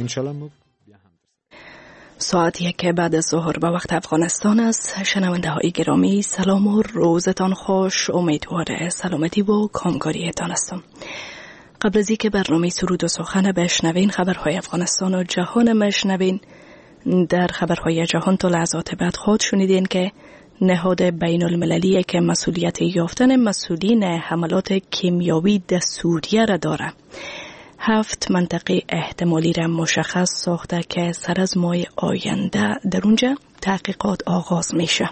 انشالله ما ساعت 1 بعد از ظهر به وقت افغانستان است. شنونده های گرامی سلام و روزتان خوش. امیدوار سلامتی و کامکاریتان هستم. قبل از اینکه برنامه سرود و سخن بشنوین، خبرهای افغانستان و جهان مشنوین، در خبرهای جهان تا لحظات بعد خود شنیدین که نهاد بین المللی که مسئولیت یافتن مسئولین حملات کیمیاوی در سوریه را داره 7 منطقه احتمالی را مشخص ساخته که سر از ماه آینده در اونجا تحقیقات آغاز میشه.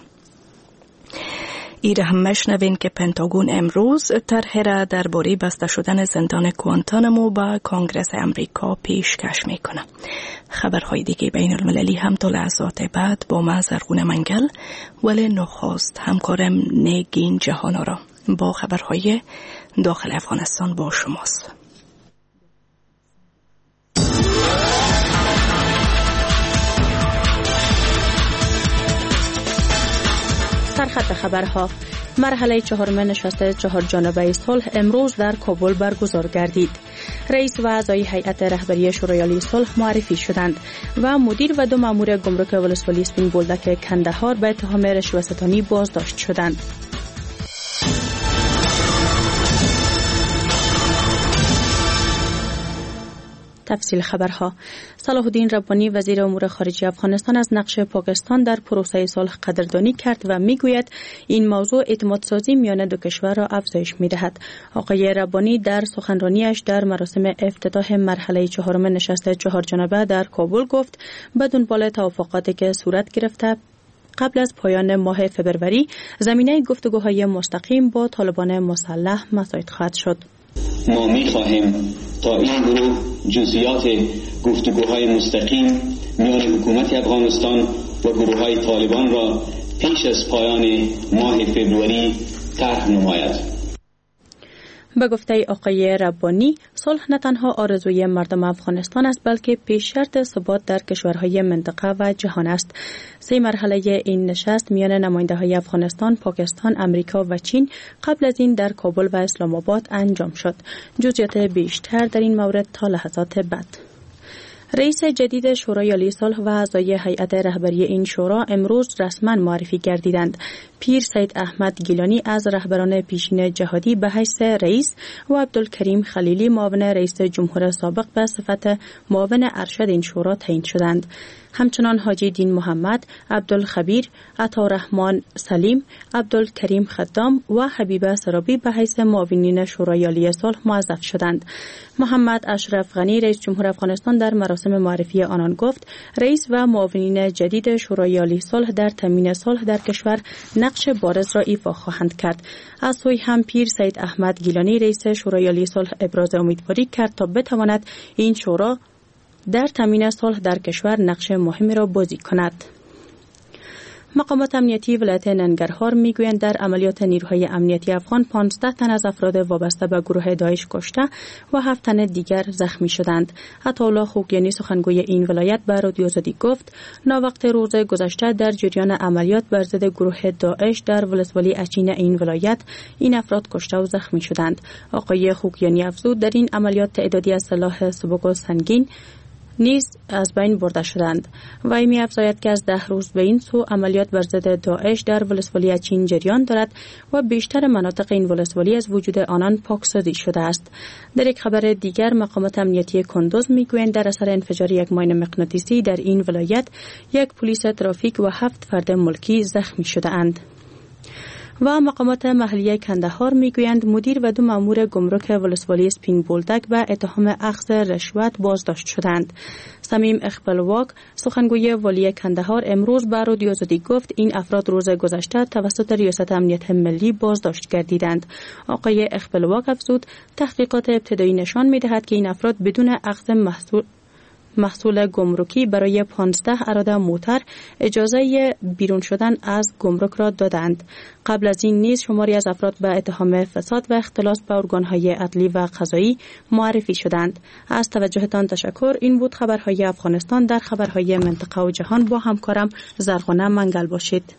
ایره هم مشنوین که پنتاگون امروز طرح را درباره بسته شدن زندان کوانتانامو با کنگرس امریکا پیشکش میکنه. خبرهای دیگه بین المللی هم تا لحظات بعد با ما زرغون منگل ولی نخست همکارم نگین جهانا را با خبرهای داخل افغانستان با شماست. سرخط خبرها. مرحله 4 نشست 4 جانبه صلح امروز در کابل برگزار گردید. رئیس و اعضای هیئت رهبری شورای عالی صلح معرفی شدند و مدیر و 2 مأمور گمرک ولسوالی سپین بولدک کندهار به اتهام رشوه‌ستانی بازداشت شدند. تفصیل خبرها. صلاح الدین ربانی وزیر امور خارجه افغانستان از نقش پاکستان در پروسه صلح قدردانی کرد و میگوید این موضوع اعتمادسازی میان دو کشور را افزایش میدهد. آقای ربانی در سخنرانیش در مراسم افتتاح مرحله 4 نشست 4 جانبه در کابل گفت به دنبال توافقاتی که صورت گرفته قبل از پایان ماه فبروری زمینه گفتگوهای مستقیم با طالبان مسلح مساعد خواهد شد. ما می‌خواهیم تا این گروه جزئیات گفتگوهای مستقیم میان حکومت افغانستان و گروه‌های طالبان را پیش از پایان ماه فبروری طرح نماید. به گفته آقای ربانی، صلح نه تنها آرزوی مردم افغانستان است بلکه پیش شرط ثبات در کشورهای منطقه و جهان است. 3 مرحله این نشست میان نماینده‌های افغانستان، پاکستان، امریکا و چین قبل از این در کابل و اسلام آباد انجام شد. جزئیات بیشتر در این مورد تا لحظات بعد. رئیس جدید شورای عالی صلح و اعضای هیئت رهبری این شورا امروز رسما معرفی گردیدند. پیر سید احمد گیلانی از رهبران پیشین جهادی به حیث رئیس و عبدالکریم خلیلی معاون رئیس جمهور سابق به صفت معاون ارشد این شورا تعیین شدند. همچنان حاجی دین محمد، عبدالخبیر، عطارحمان سلیم، عبدالکریم خدام و حبیبه سرابی به حیث معاونین شورای عالی صلح موظف شدند. محمد اشرف غنی رئیس جمهور افغانستان در مراسم معرفی آنان گفت رئیس و معاونین جدید شورای عالی صلح در تامین صلح در کشور نقش بارز را ایفا خواهند کرد. از سوی هم پیر سید احمد گیلانی رئیس شورای عالی صلح ابراز امیدواری کرد تا بتواند این شورا در تامین صلح در کشور نقش مهمی را بازی کند. مقامات امنیتی ولایت ننگرهار میگویند در عملیات نیروهای امنیتی افغان 15 تن از افراد وابسته به گروه داعش کشته و 7 تن دیگر زخمی شدند. عطاالله خوگیانی سخنگوی این ولایت به رادیو آزادی گفت ناوقت روز گذشته در جریان عملیات بر ضد گروه داعش در ولسوالی اچین این ولایت این افراد کشته و زخمی شدند. آقای خوگیانی افزود در این عملیات تعدادی از سلاح سبک و سنگین نیز از بین برده شدند و می افزاید که از 10 روز به این سو عملیات بر ضد داعش در ولسوالی اچین جریان دارد و بیشتر مناطق این ولسوالی از وجود آنان پاکسازی شده است. در یک خبر دیگر مقامات امنیتی کندوز میگویند در اثر انفجار یک ماین مغناطیسی در این ولایت 1 پلیس ترافیک و 7 فرد ملکی زخمی شده اند. و مقامات محلیه کندهار میگویند مدیر و 2 مأمور گمرک ولسوالی سپین بولدک به اتهام اخذ رشوت بازداشت شدند. صمیم اقبالواک سخنگوی والی کندهار امروز به رادیو آزادی گفت این افراد روز گذشته توسط ریاست امنیت ملی بازداشت گردیدند. آقای اقبالواک افزود تحقیقات ابتدایی نشان می‌دهد که این افراد بدون اخذ محصول گمرکی برای 15 اراده موتر اجازه بیرون شدن از گمرک را دادند. قبل از این نیز شماری از افراد به اتهام فساد و اختلاس به ارگان‌های عدلی و قضایی معرفی شدند. از توجهتان تشکر. این بود خبرهای افغانستان. در خبرهای منطقه و جهان با همکارم زرغونه منگل باشید.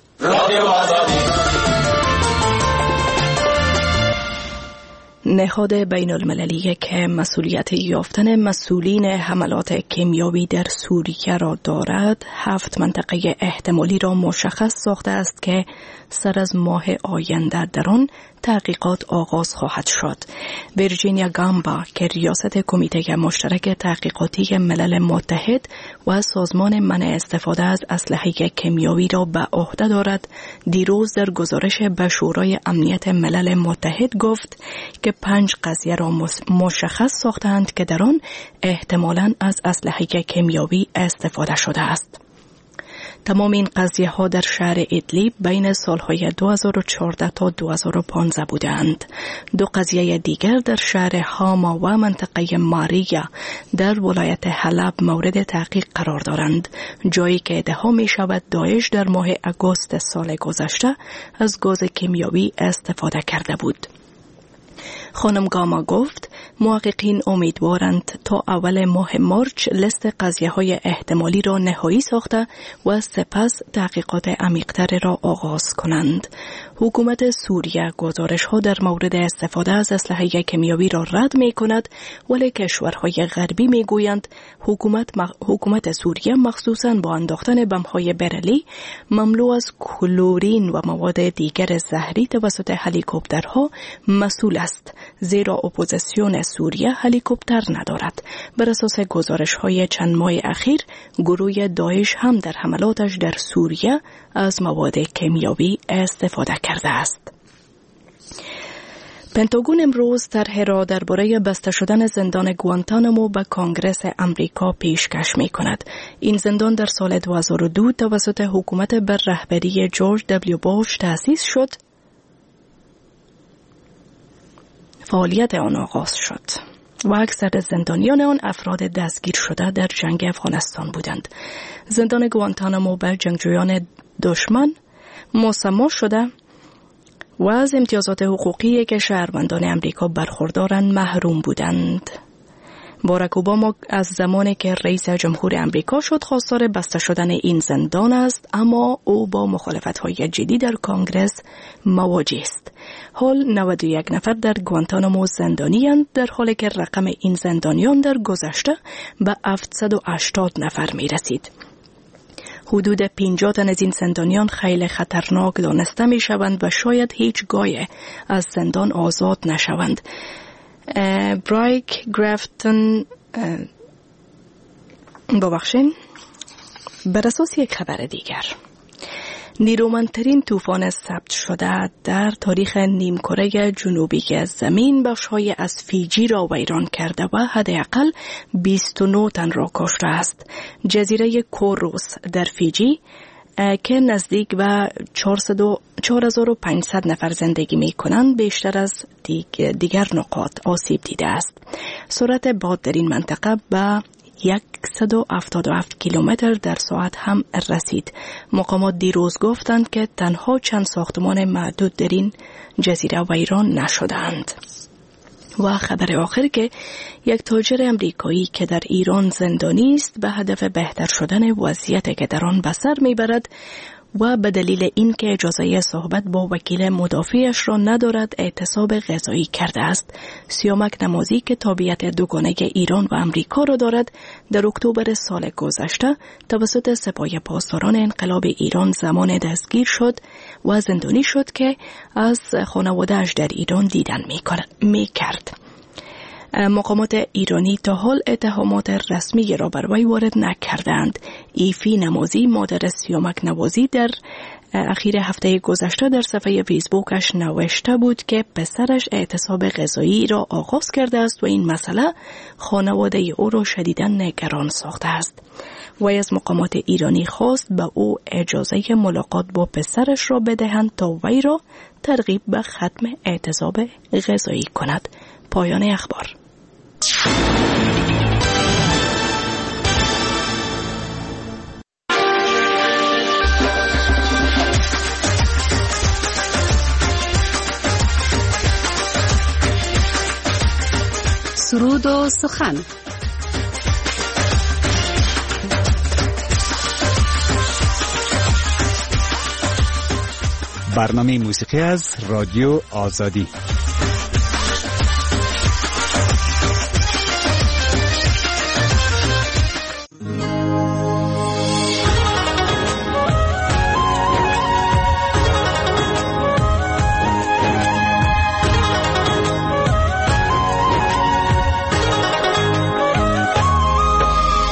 نهاد بین المللی که مسئولیت یافتن مسئولین حملات کیمیایی در سوریه را دارد 7 منطقه احتمالی را مشخص ساخته است که سر از ماه آینده در آن تحقیقات آغاز خواهد شد. ویرجینیا گامبا که ریاست کمیته مشترک تحقیقاتی ملل متحد و سازمان منع استفاده از اسلحه کیمیایی را به عهده دارد، دیروز در گزارش به شورای امنیت ملل متحد گفت که 5 قضیه را مشخص ساختند که در آن احتمالاً از اسلحه کیمیایی استفاده شده است. تمام این قضیه ها در شهر ادلیب بین سالهای 2014 تا 2015 بودند. 2 قضیه دیگر در شهر هاما و منطقه ماریا در ولایت حلب مورد تحقیق قرار دارند، جایی که ادعا می شود داعش در ماه اگوست سال گذشته از گاز کیمیایی استفاده کرده بود. خانم گاما گفت محققین امیدوارند تا اول ماه مارچ لیست قضیه‌های احتمالی را نهایی ساخته و سپس تحقیقات عمیق‌تر را آغاز کنند. حکومت سوریه گزارش‌ها در مورد استفاده از اسلحه کیمیایی را رد می‌کند، ولی کشورهای غربی می‌گویند حکومت سوریه مخصوصاً با انداختن بمب‌های برلی مملو از کلورین و مواد دیگر زهری توسط هلیکوپترها مسئول است، زیرا اپوزیسیون سوریه هلیکوپتر ندارد. بر اساس گزارش‌های چند ماه اخیر، گروه داعش هم در حملاتش در سوریه از مواد کیمیایی استفاده کرده است. پنتاگون امروز طرح را درباره بسته شدن زندان گوانتانامو به کنگره امریکا پیشکش می کند. این زندان در سال 2002 توسط حکومت بر رهبری جورج دبلیو بوش تأسیس شد. فعالیت آن آغاز شد و اکثر زندانیان آن افراد دستگیر شده در جنگ افغانستان بودند. زندان گوانتانامو به جنگجویان دشمن مسمى شده و از امتیازات حقوقی که شهروندان امریکا برخوردارند محروم بودند. باراک اوباما از زمانی که رئیس جمهور امریکا شد خواستار بسته شدن این زندان است، اما او با مخالفت‌های جدی در کنگره مواجه است. حال 91 نفر در گوانتانامو زندانی‌اند، در حالی که رقم این زندانیان در گذشته به 780 نفر می‌رسید. حدود 50 تن از این زندانیان خیلی خطرناک دانسته می‌شوند و شاید هیچ گاهی از زندان آزاد نشوند. برایک گرافتن بر اساس یک خبر دیگر، نیرومندترین طوفان ثبت شده در تاریخ نیمکره جنوبی که از زمین بخش‌های از فیجی را ویران کرده و حداقل 29 تن را کشته است. جزیره کوروس در فیجی که نزدیک به 4500 نفر زندگی می کنند بیشتر از دیگر نقاط آسیب دیده است. سرعت باد در این منطقه به 177 کیلومتر در ساعت هم رسید. مقامات دیروز گفتند که تنها چند ساختمان معدود در این جزیره ویران نشدند. و خبر آخر که یک تاجر امریکایی که در ایران زندانی است به هدف بهتر شدن وضعیت که در آن به سر میبرد و به دلیل اینکه اجازه صحبت با وکیل مدافعش را ندارد اعتصاب غذایی کرده است. سیامک نمازی که تابعیت دوگانه ایران و امریکا را دارد در اکتبر سال گذشته توسط سپاه پاسداران انقلاب ایران زمان دستگیر شد و زندانی شد که از خانواده‌اش در ایران دیدن می‌کرد. مقامات ایرانی تا حال اتهامات رسمی را بر وی وارد نکردند. ایفی نمازی مادر سیامک نوازی در اخیر هفته گذشته در صفحه فیسبوکش نوشته بود که پسرش اعتصاب غذایی را آغاز کرده است و این مسئله خانواده او را شدیداً نگران ساخته است. وی از مقامات ایرانی خواست به او اجازه ملاقات با پسرش را بدهند تا وی را ترغیب به ختم اعتصاب غذایی کند. پایان اخبار. سرود و سخن. برنامه موسیقی از رادیو آزادی.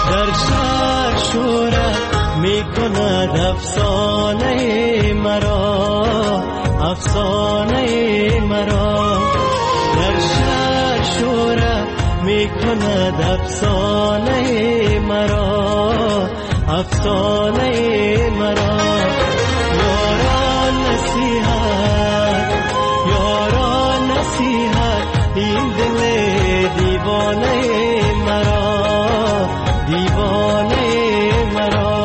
در شهر شوره میکند افسانه مرا، افسانه مرا. در شهر شوره میکند افسانه مرا، افسانه مرا. یاران نصیحت، یاران نصیحت، این دل دیوانه مرا، دیوانه مرا.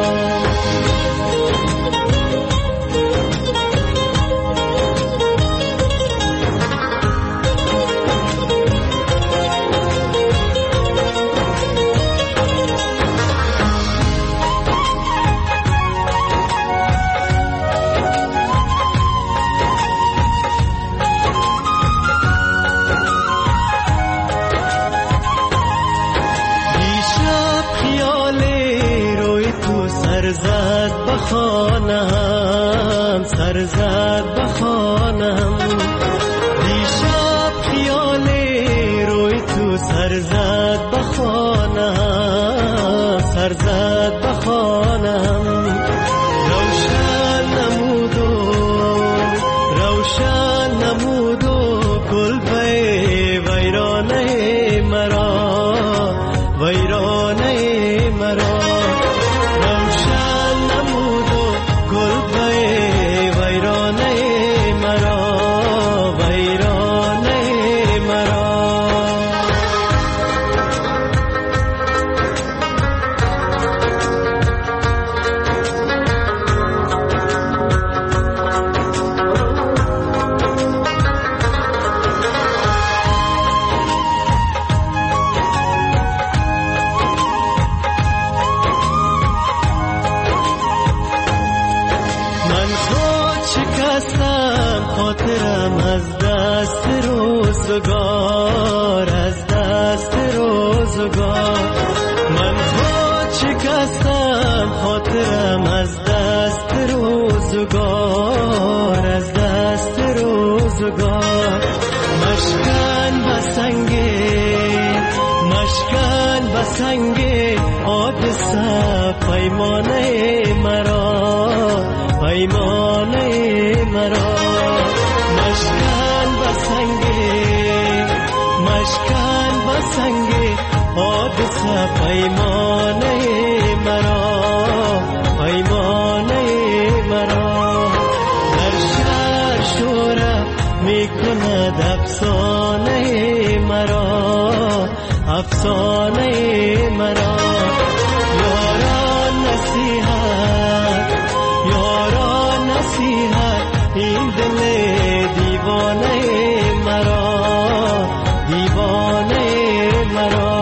خانم سرزد بخانم، دیشب خیال روی تو سرزد بخانم، سرزد بخانم. روشن نمودو، روشن نمودو کلبه ویرانه مرا، ویرانه مرا. روزگار از دست روزگار، من خود شکستم خاطرم از دست روزگار، از دست روزگار. مشکن بسنگه، مشکن بسنگه حادثه پیمانه مرا، پیمانه مرا. مشکن بسنگه، مشکن بسنگه حادثه پیمانه مرا، پیمانه مرا. در شهر شوره میکند افسانه مرا، افسانه مرا. یاران نصیحت، یاران نصیحت، این دل دیوانه مرا، دیوانه مرا.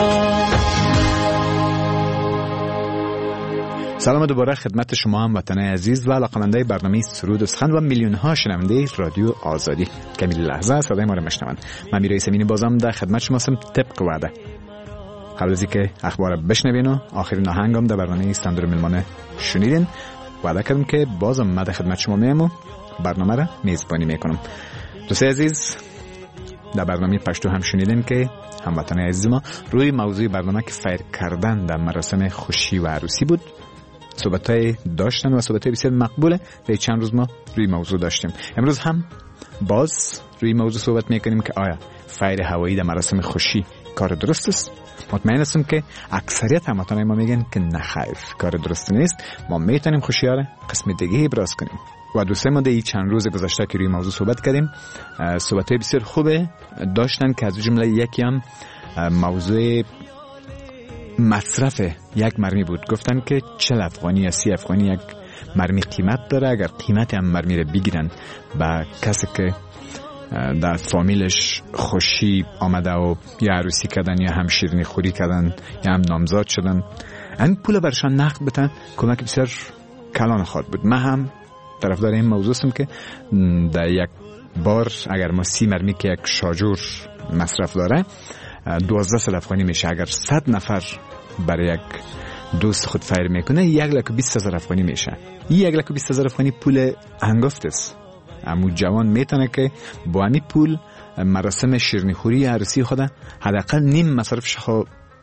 سلام دوباره خدمت شما هموطنان عزیز و علاقه‌مندای برنامه سرود و سخن و میلیون ها شنونده رادیو آزادی. کمیل لحظه صدای ما رو میشنوند. من میرای سمینی بازم در خدمت شما هستم طبق وعده. قبل از اینکه اخبار بشنوین و آخرین آهنگم در برنامه استاندار میلمانه شنیدین، وعده کردم که بازم من در خدمت شما میام و برنامه را میزبانی میکنم. دوستای عزیز، در برنامه پشتو هم شنیدین که هموطنان عزیز ما روی موضوع برنامه که فیر کردن در مراسم خوشی و عروسی بود صحبت‌های داشتن و صحبت‌های بسیار مقبوله. در چند روز ما روی موضوع داشتیم. امروز هم باز روی موضوع صحبت میکنیم که آیا فیر هوایی در مراسم خوشی کار درست است؟ مطمئن هستم که اکثریت هموطنان ما میگن که نه خیر، کار درست نیست. ما میتونیم خوشی را قسم دیگه ابراز کنیم. و دوستای ما در چند روز گذشته که روی موضوع صحبت کردیم صحبت‌های بسیار خوبه داشتن که از جمله یکی هم موضوع مصرف یک مرمی بود. گفتن که 40 افغانی یا 30 افغانی یک مرمی قیمت داره. اگر قیمت هم مرمی رو بگیرن به کسی که در فامیلش خوشی آمده و یا عروسی کردن یا هم شیرینی خوری کردن یا هم نامزاد شدن، این پول برشان نقد بتن کمک بسیار کلان خواهد بود. من هم طرفدار این موضوع هستم که در یک بار اگر ما 30 مرمی که یک شاجور مصرف داره 12 افغانی میشه. اگر 100 نفر برای یک دوست خود فیر میکنه 1,20,000 افغانی میشه. این 1,20,000 افغانی پول هنگفت است. امو جوان میتونه که با همین پول مراسم شیرینی خوری عروسی خود حداقل نیم مصرفش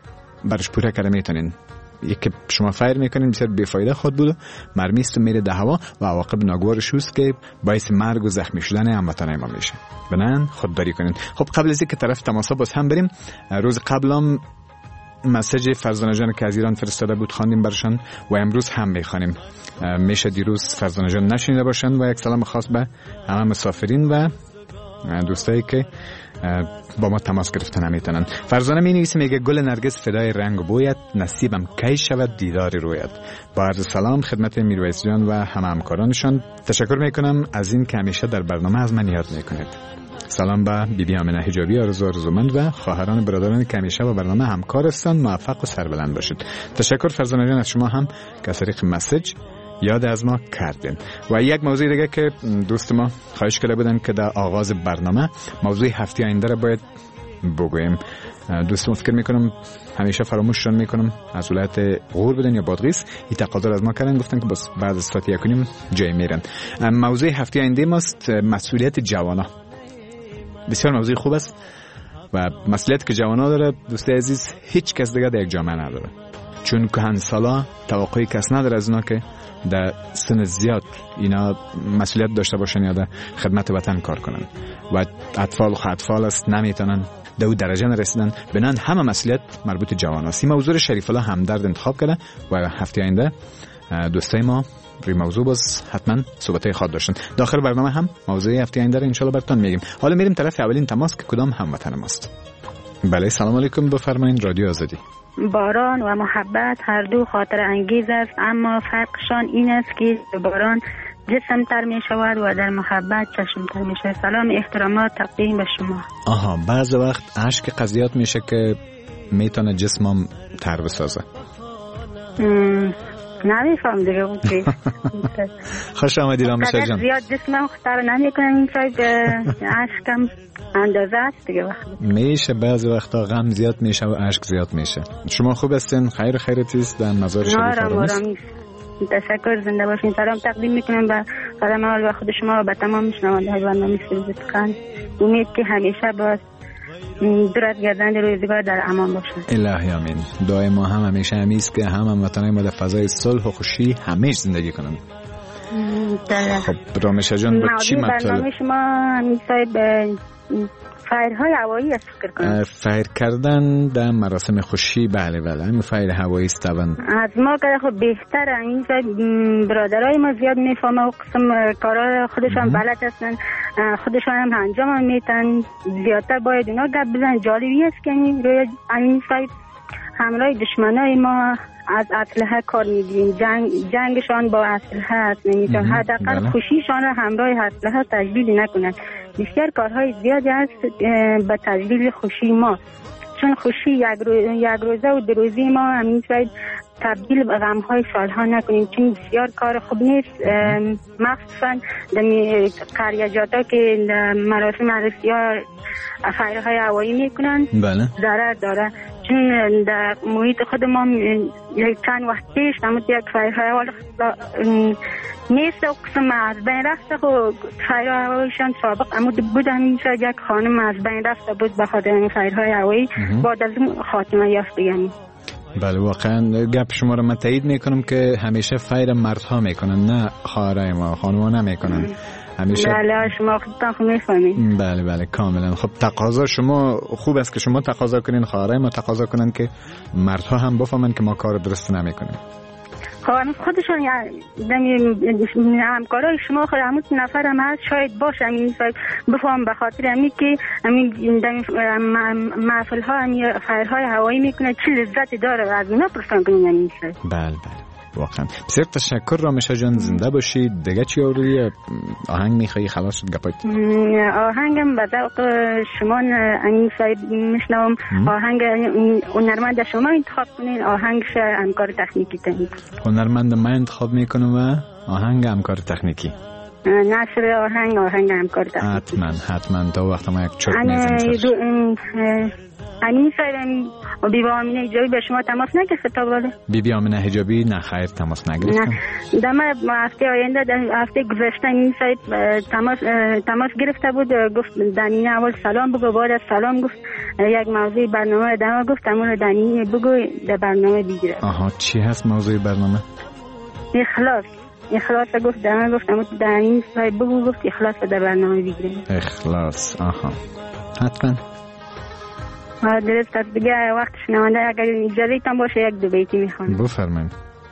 برش پوره کرده میتونین. یکی شما فایر میکنین بسیار بیفایده خود بود، مرمی است و میره در هوا و عواقب ناگوارش است که باعث مرگ و زخمی شدن هموطنان ما میشه. بنان خودداری کنین. خب قبل از اینکه طرف تماسا باز هم بریم، روز قبلام مسیج فرزانه جان که از ایران فرستاده بود خواندیم برشان و امروز هم میخوانیم. میشه دیروز فرزانه جان نشنیده باشن و یک سلام خاص به همه مسافرین و دوستایی که با ما تماس گرفتن نمیتونن. فرزانه می نویسه، میگه گل نرگس فدای رنگ و بویت، نصیبم کی شود دیدار رویت. با عرض سلام خدمت میرویس جان و همه همکارانشان. تشکر میکنم از این که همیشه در برنامه از من یاد میکنید. سلام به بیبی آمنه حجابی، آرزومند و خواهران برادران که همیشه با برنامه همکار هستند. موفق و سربلند باشید. تشکر فرزانه جان از شما هم که از طریق مسیج یاد از ما کردین. و یک موضوع دیگه که دوست ما خواهش کرده بودن که در آغاز برنامه موضوع هفته آینده را باید بگویم. دوستم فکر میکنم همیشه فراموششون میکنم از ولایت غور بودن یا بادغیس، این تقاضا از ما کردن، گفتن که بس بعد از ساعت 1:30 جای میرن. موضوع هفته آینده ماست مسئولیت جوانا. بسیار موضوع خوب است و مسئولیت که جوانا داره دوستی عزیز هیچ کس دیگه در یک جامعه نداره، چون کهن سالا توقعی کس نداره از اونا که در سن زیاد اینا مسئولیت داشته باشن یا در خدمت وطن کار کنن و اطفال و خواطفال است نمیتونن در اون درجه نرسیدن. بنان همه مسئولیت مربوط جوان است. این موضوع شریف الله همدرد انتخاب کرده و هفته آینده دوستای ما روی موضوع باز حتما صحبتای خود داشتن. داخل برنامه هم موضوع هفته آینده رو ان شاء الله براتون میگیم. حالا میریم طرف اولین تماس که کدام هموطن ماست. بله سلام علیکم، بفرمایید. رادیو آزادی. باران و محبت هر دو خاطر انگیز است، اما فرقشان این است که باران جسم تر می شود و در محبت چشم تر می شود. سلام احترامات تقدیم به شما. آها، بعض وقت عشق قضیات میشه که میتونه جسمم تر بسازه. نمیفهم دیگه بود که خوش آمدید رامشا جان. زیاد جسمم خطر نمی کنم، این شاید عشقم اندازه است دیگه. وقت میشه بعضی وقتا غم زیاد میشه و عشق زیاد میشه. شما خوب هستین؟ خیرتی است در مزار شریف آرامید. تشکر، زنده باشین. سلام تقدیم میکنم به سلام اول و خود شما و به تمام شنونده های برنامه سوزتکان. امید که همیشه با درست گردن روزگار در امان باشن. الهی آمین. دعای ما هم همیشه همیست که هموطنان ما در فضای صلح و خوشی همیشه زندگی کنند. خب رامشا جان با چی مطلب؟ برنامه شما همین صاحب فایرهای هوایی است فکر کنم. فایر کردن در مراسم خوشی، بله بله همین فایر هوایی است. از ما که خب بهتره، این برادرای ما زیاد میفهمه و قسم کارا خودشان بلد هستن، خودشان هم انجام میتن. زیادتر باید اونا گپ بزنن. جالبی است که روی این سایت همراه دشمنای ما از اسلحه کار میگیریم. جنگشان با اسلحه هست، نمیتون حداقل خوشیشان را همراه اسلحه تجلیل نکنند. بسیار کارهای زیادی هست به تجلیل خوشی ما، چون خوشی یک روزه و دو روزی ما همین شاید تبدیل به غمهای سالها نکنیم، چون بسیار کار خوب نیست. مخصوصا در قریجاتا که مراسم عروسی ها فایرهای هوایی میکنن. بله داره چون در محیط خود ما چند وقت پیش نمود یک فایرهای هوایی نیست و قسم از بین رفته. خب فایرهای هواییشان سابق امود بود، همین شاید یک خانم از بین رفته بود به خاطر این فایرهای هوایی، بعد از اون خاتمه یافت. یعنی بله واقعا گپ شما رو من تایید میکنم که همیشه فایر مردها میکنن، نه خواهرای ما خانوما نمیکنن همیشه. بله شما خودتون میفهمید. بله بله کاملا. خب تقاضا شما خوب است که شما تقاضا کنین، خواهرای ما تقاضا کنن که مردها هم بفهمن که ما کار درست نمیکنیم. خب خودشون همکارای شما خود همون نفر هم هست شاید باشه همین بفهم، به خاطر همین که همین محفل ها همین فایرهای هوایی میکنه چه لذتی داره از اونا پرسان کنین همین شاید. بله بله واقعا بسیار تشکر رامشا جان، زنده باشید. دیگه چی آوردی؟ آهنگ میخوایی؟ خلاص شد گپایت. آهنگم به ذوق شما امین صاحب میشنوم. آهنگ هنرمند شما انتخاب کنین، آهنگش همکار تکنیکی تنید. هنرمند من انتخاب میکنم و آهنگ همکار تکنیکی. نشر آهنگ همکار تکنیکی. حتما تا وقت ما یک چرت میزنیم. همین سایرم بیبی آمینه حجابی به شما تماس نگرفت تا بالا؟ بیبی آمینه حجابی نه خیر تماس نگرفتم. نه دم هفته آینده هفته گذشته این سایت تماس گرفته بود، گفت دنینه اول سلام بگو، بعد از سلام گفت یک موضوع برنامه دما گفت امون دنینه بگو در برنامه بگیره. آها چی هست موضوع برنامه؟ اخلاص گفت دما گفت امون دنینه سایت بگو، گفت اخلاص در برنامه بگیره. اخلاص آها حتما. درست است دیگه وقت شنونده اگر اجازه تان باشه یک دو بیتی میخوام. بفرمایید.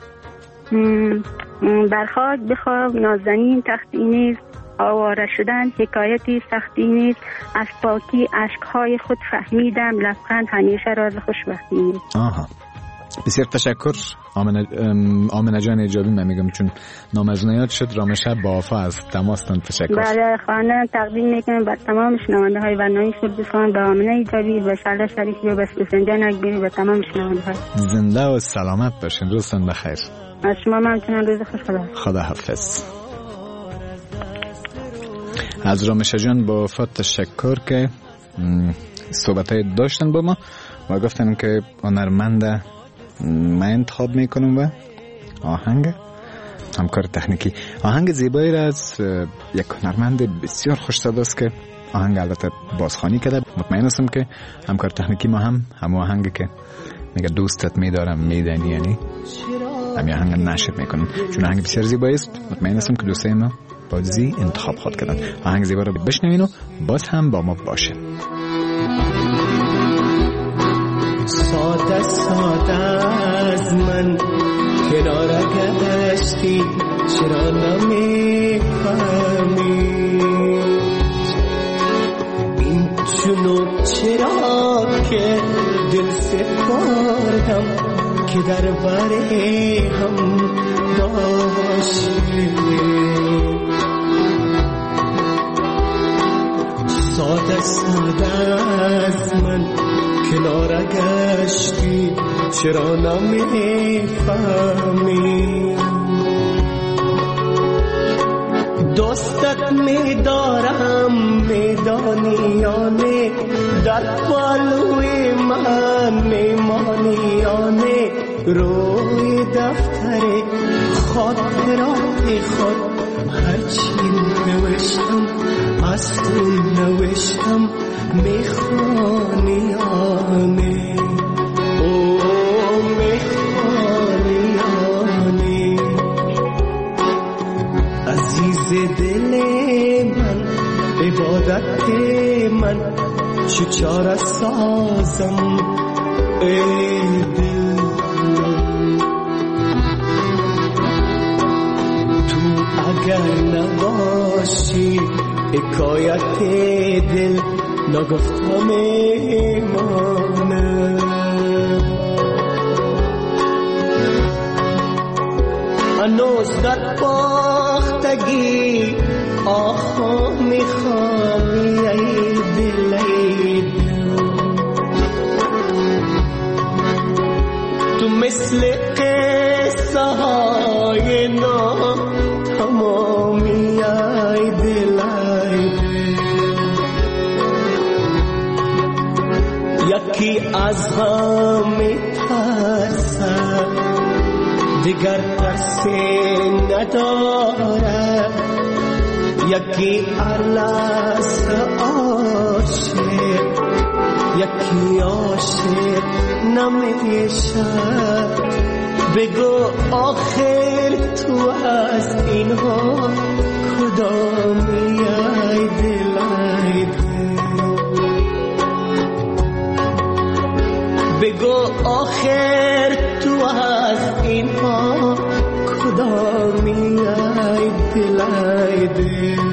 برخواد بخواب نازنین تختی نیست، آواره شدن حکایتی سختی نیست، از پاکی عشقهای خود فهمیدم، لبخند همیشه راز خوشبختی نیست. آها بسیار تشکر آمنه جان ایجابی. من میگم چون نام از نیاد شد رامشه با آفا از تماستان تشکر. بله خانه تقدیم میکنم بر تمام شنونده های برنامه سرودستان به آمنه ایجابی و شعله شریفی و بسیار جان اکبری و تمام شنونده های. زنده و سلامت باشین. روزتون بخیر. از شما ممنونم. روز خوش. خدا حافظ. از رامشه جان با آفا تشکر که صحبت های داشتن با ما و گفتن که هنرمنده من انتخاب میکنم و آهنگ همکار تکنیکی آهنگ زیبایی را از یک هنرمند بسیار خوش صداست که آهنگ البته بازخوانی کرده. مطمئن هستم که همکار تکنیکی ما هم آهنگی که میگه دوستت میدارم میدانی یعنی همین آهنگ نشر میکنم چون آهنگ بسیار زیبایی است. مطمئن هستم که دوستای ما بازی انتخاب خود کردن. آهنگ زیبا رو بشنوین و باز هم با ما باشین. ساده ساده از من کنار گشتی چرا نمیفهمی این چونو چرا که دل سپردم که در بره هم داشتی ساده ساده از من کنار گشتی چرا نمیفهمی دوستت میدارم میدانی یا نه در پالوی من میمانی یا نه روی دفتر خاطرات خود هرچی نوشتم از تو نوشتم میخوانی آنی او میخوانی آنی عزیز دل من عبادت من چه چاره سازم ای دل تو اگر نباشی حکایت دل نگفتم ایمانه هنوز در باختگی آخا میخوامی ای دل ای دل تو مثل قصه های نا تمامی ای دل ای دل یکی از هم میترسد دیگر ترسی نداره یکی ارلس عاشق یکی عاشق نمیشه بگو آخر تو از اینها کدامی ای دل ای دل بگو آخر تو از اینها کدامی ای دل ای دل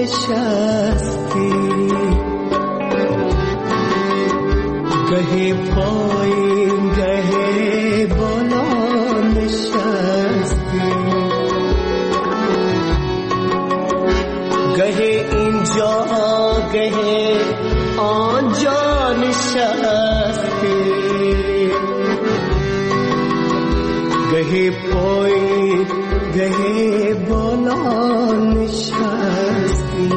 نشستی گهی پایین گهی بالا نشستی گهی اینجا گهی آنجا نشستی گهی پایین گهی بالا نشستی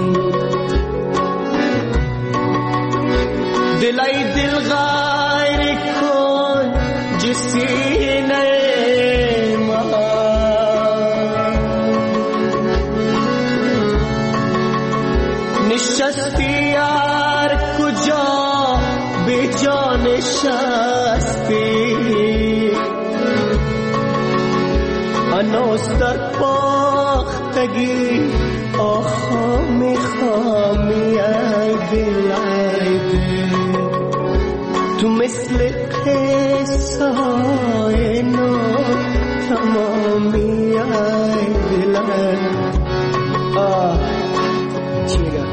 دلای دل غیر کن جسینه ما نشستی یار کجا به جا نشستی هنوز در پاختگی آخا میخوامی ای دل ای دل تو مثل قصه های نو تمامی ای دل چی میگم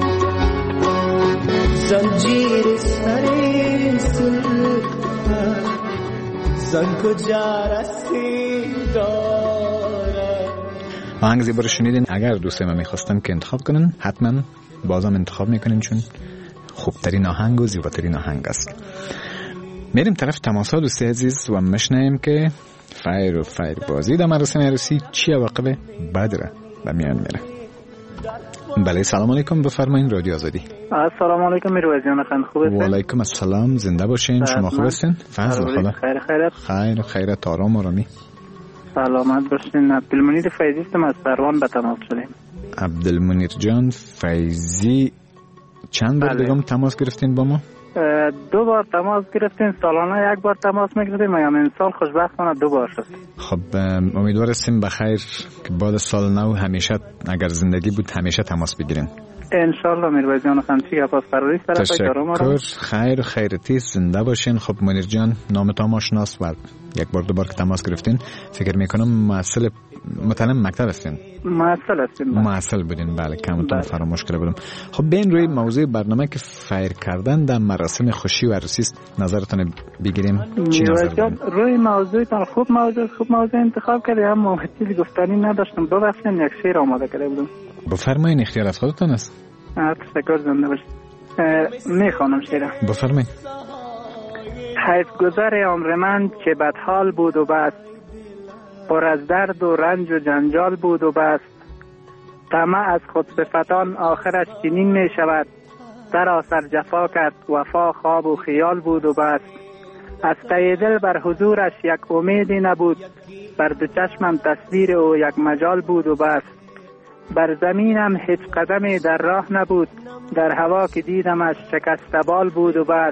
زنجیر سری سلطه زن کجا رسید داره. آهنگ زیبا رو شنیدین. اگر دوستای من میخواستن که انتخاب کنن حتما بازم انتخاب میکنین چون خوبترین آهنگ و زیباترین آهنگ است. میریم طرف تماس‌ها دوستی عزیز و مشنیم که فیر بازی در مراسم عروسی چی عواقب بد را به میان میره. بله سلام علیکم بفرمایین رادیو آزادی. السلام علیکم میروزیان خان خوب هستین؟ و علیکم السلام زنده باشین. شما خوب هستین؟ فضل خدا خیرت آرام آرامی سلامت باشین. عبدالمنیر فیضی هستم از سروان به تماس شدیم. عبدالمنیر جان فیضی چند بار دیگه تماس گرفتین با ما؟ 2 بار تماس گرفتین. سالانه 1 بار تماس میگرفتیم اما این سال خوشبختانه 2 بار شد. خب امیدوار هستیم بخیر که بعد سال نو همیشه اگر زندگی بود همیشه تماس بگیرین ان شاء الله. میروزیان خان چی گپ است قراری است؟ تشکر. خیر خیرتی زنده باشین. خب منیر جان نامتان آشناست و 1 بار 2 بار که تماس گرفتین فکر میکنم متعلم مکتب هستین. معسل بودین. بله کمتون فراموش کرده بودم. خب بین روی موضوع برنامه که فیر کردن در مراسم خوشی و عروسی است نظرتون بگیریم. چی نظر دارین؟ روی موضوعتان خوب موضوع انتخاب کردی اما چیزی گفتنی نداشتم. ببخشید یک شعر آماده کرده بودم. بفرمایین اختیار از خودتان است. تشکر زنده باشید. میخوانم شعر. بفرمایید. حیف گذر عمر من چه بدحال بود و بس پر از درد و رنج و جنجال بود و بس طمع از خود صفتان آخرش چنین می شود سراسر جفا کرد وفا خواب و خیال بود و بس از ته دل بر حضورش یک امیدی نبود بر دو چشمم تصویر او یک مجال بود و بس بر زمینم هیچ قدمی در راه نبود در هوا که دیدمش شکسته بال بود و بس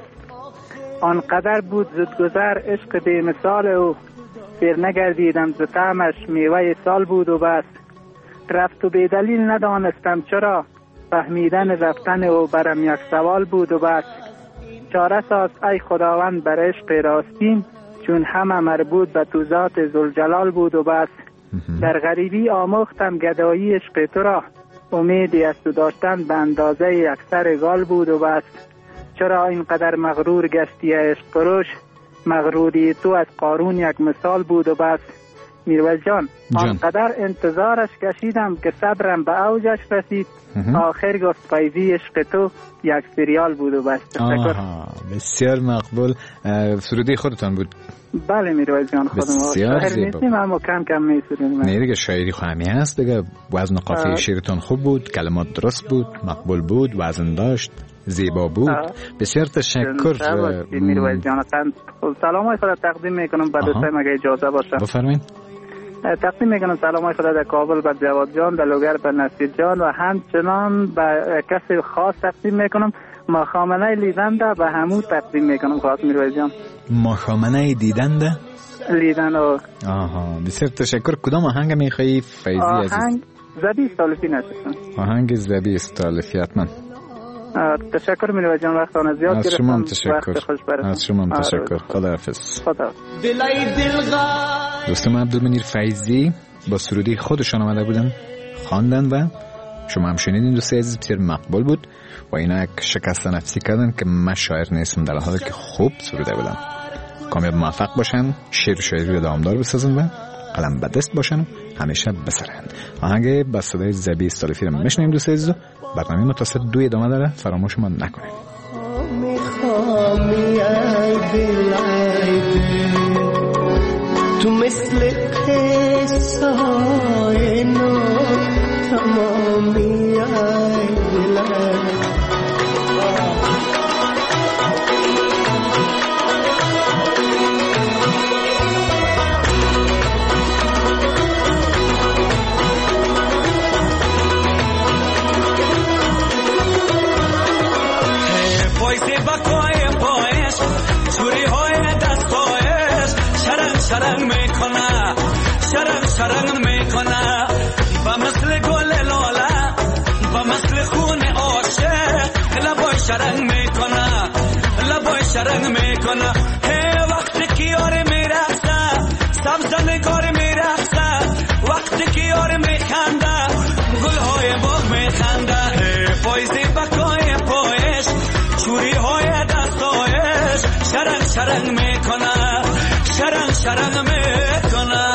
آنقدر بود زودگذر عشق بی مثال او سیر نگردیدم ز طعمش میوه سال بود و بس رفت و بی دلیل ندانستم چرا فهمیدن رفتن او برم یک سوال بود و بس چاره ساز ای خداوند بر عشق راستین چون همه مربوط به تو ذات ذوالجلال بود و بس در غریبی آموختم گدایی عشق تو را امیدی از تو داشتن به اندازه یک سر گال بود و بس چرا اینقدر مغرور گشتی عشق فروش مغروری تو از قارون یک مثال بود و بس میروز جان آنقدر انتظارش کشیدم که صبرم به اوجش رسید آخر گفت فیضی عشق تو یک سریال بود و بس. تشکر. بسیار مقبول. سرودی خودتان بود؟ بله میروز جان خودم شاعر نیستیم اما کم میسریم. نه دیگه شاعری خو همی هست دیگه. وزن و قافیه شعرتان خوب بود، کلمات درست بود، مقبول بود، وزن داشت، زیبا بود. بسیار تشکر میروز جان. سلامای خدا تقدیم میکنم به دوستایم اگه اجازه باشه. بفرمایید. تقدیم میکنم سلامای خدا در کابل به جواد جان، در لوگر به نصیر جان و همچنان به کسی خاص تقدیم میکنم. ماخامنه لیدنده به همو تقدیم میکنم. خواهد میروز جان. ماخامنه دیدنده؟ لیدن. بسیار تشکر. کدام آهنگ میخوایی فیضی عزیز؟ آهنگ زبی استالفی نشستم. آهنگ زبی استالفی حتما. تشکر میروز جان. وقتان زیاد گرفتم. از شما تشکر. از شما تشکر. خداحافظ. دلای دوستم عبدالمنیر فیضی با سرودی خودشان آمده بودن، خواندن و شما هم شنیدین دوستای عزیز، بسیار مقبول بود و اینا شکست نفسی کردن که من شاعر نیستم، در حالی که خوب سروده بودم. کامیاب موفق باشن، شعر و شاعری رو دوامدار بسازن و قلم به دست باشن و همیشه بسرند. آهنگ با صدای زبی استالفی رو میشنیم دوستای عزیز. برنامه متصل 2 ادامه داره، فراموش ما نکنید. تو مثل قصای نو تمامی ای دلم شرنگ میکنه با مثل گل لاله با مثل خون عاشق لبای شرنگ میکنه لبای شرنگ میکنه هی وقتی که یار میرقصه سبز نگار میرقصه وقتی که یار میخنده گلهای باغ میخنده هی پایزی بکای پایش چوری های دستایش شرنگ شرنگ میکنه شرنگ شرنگ میکنه